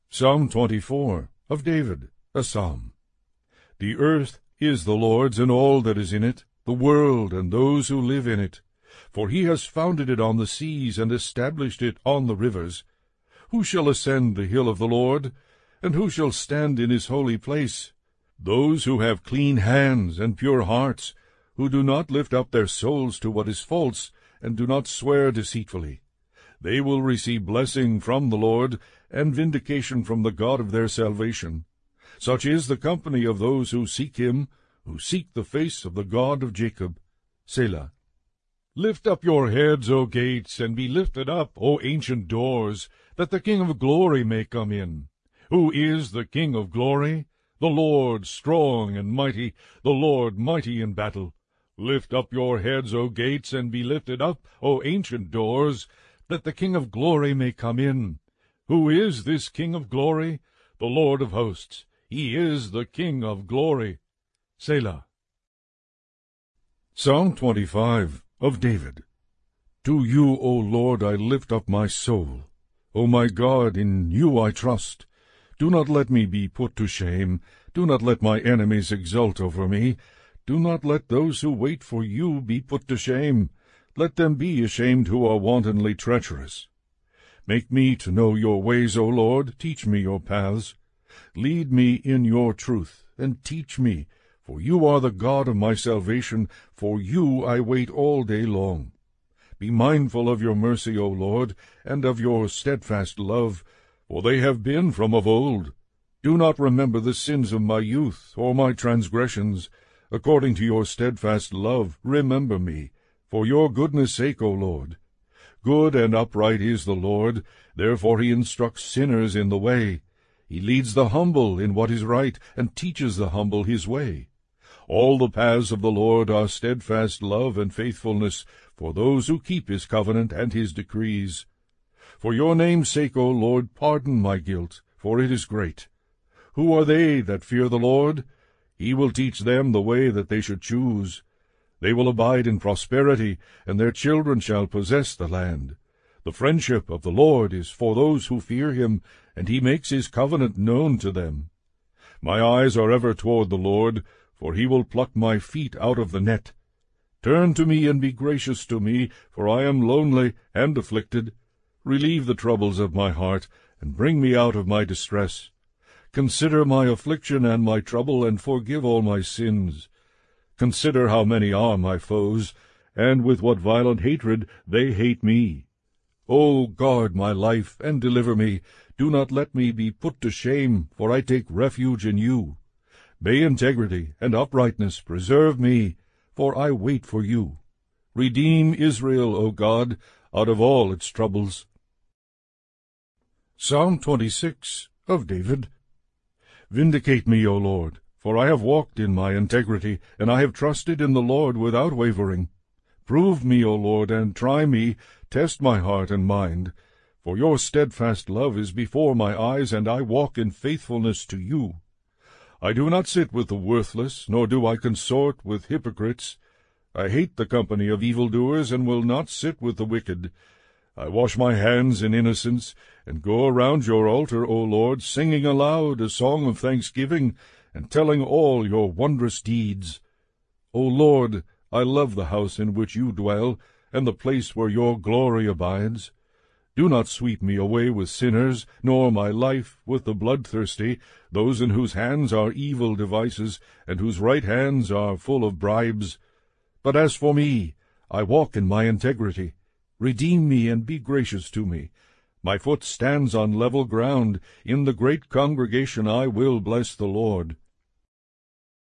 Psalm 24 of David, a psalm. The earth is the Lord's, and all that is in it, the world and those who live in it. For he has founded it on the seas, and established it on the rivers. Who shall ascend the hill of the Lord? And who shall stand in his holy place? Those who have clean hands and pure hearts, who do not lift up their souls to what is false, and do not swear deceitfully. They will receive blessing from the Lord, and vindication from the God of their salvation. Such is the company of those who seek him, who seek the face of the God of Jacob. Selah. Lift up your heads, O gates, and be lifted up, O ancient doors, that the King of glory may come in. Who is the King of glory? The Lord strong and mighty, the Lord mighty in battle. Lift up your heads, O gates, and be lifted up, O ancient doors, that the King of glory may come in. Who is this King of glory? The Lord of hosts. He is the King of glory. Selah. Psalm 25 of David. To you, O Lord, I lift up my soul. O my God, in you I trust. Do not let me be put to shame. Do not let my enemies exult over me. Do not let those who wait for you be put to shame. Let them be ashamed who are wantonly treacherous. Make me to know your ways, O Lord. Teach me your paths. Lead me in your truth, and teach me, for you are the God of my salvation. For you I wait all day long. Be mindful of your mercy, O Lord, and of your steadfast love, for they have been from of old. Do not remember the sins of my youth, or my transgressions. According to your steadfast love, remember me, for your goodness' sake, O Lord. Good and upright is the Lord, therefore he instructs sinners in the way. He leads the humble in what is right, and teaches the humble his way. All the paths of the Lord are steadfast love and faithfulness for those who keep his covenant and his decrees. For your name's sake, O Lord, pardon my guilt, for it is great. Who are they that fear the Lord? He will teach them the way that they should choose. They will abide in prosperity, and their children shall possess the land. The friendship of the Lord is for those who fear him, and he makes his covenant known to them. My eyes are ever toward the Lord, for he will pluck my feet out of the net. Turn to me and be gracious to me, for I am lonely and afflicted. Relieve the troubles of my heart, and bring me out of my distress. Consider my affliction and my trouble, and forgive all my sins. Consider how many are my foes, and with what violent hatred they hate me. O guard my life, and deliver me. Do not let me be put to shame, for I take refuge in you. May integrity and uprightness preserve me, for I wait for you. Redeem Israel, O God, out of all its troubles. Psalm 26 of David. Vindicate me, O Lord, for I have walked in my integrity, and I have trusted in the Lord without wavering. Prove me, O Lord, and try me, test my heart and mind. For your steadfast love is before my eyes, and I walk in faithfulness to you. I do not sit with the worthless, nor do I consort with hypocrites. I hate the company of evildoers, and will not sit with the wicked. I wash my hands in innocence, and go around your altar, O Lord, singing aloud a song of thanksgiving, and telling all your wondrous deeds. O Lord, I love the house in which you dwell, and the place where your glory abides. Do not sweep me away with sinners, nor my life with the bloodthirsty, those in whose hands are evil devices, and whose right hands are full of bribes. But as for me, I walk in my integrity. Redeem me and be gracious to me. My foot stands on level ground. In the great congregation I will bless the Lord.